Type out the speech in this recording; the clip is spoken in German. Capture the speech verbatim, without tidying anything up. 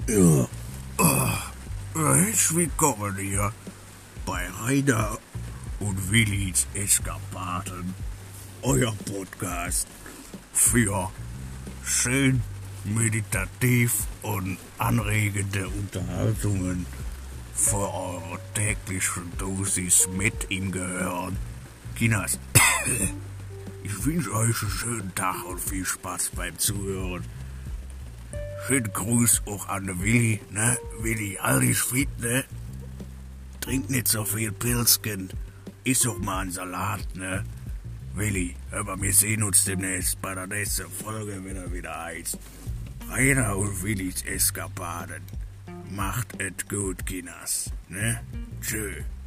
Ja, herzlich willkommen hier bei Rainer und Willis Eskapaden, euer Podcast für schön meditativ und anregende Unterhaltungen für eure täglichen Dosis mit ihm gehören. Kinas, ich wünsche euch einen schönen Tag und viel Spaß beim Zuhören. Schönen Gruß auch an den Willi, ne? Willi, alles fit, ne? Trink nicht so viel Pilzchen. Iss auch mal einen Salat, ne? Willi, hör mal, wir sehen uns demnächst bei der nächsten Folge, wenn er wieder heißt Rainer und Willis Eskapaden. Macht et gut, Kinas, ne? Tschö.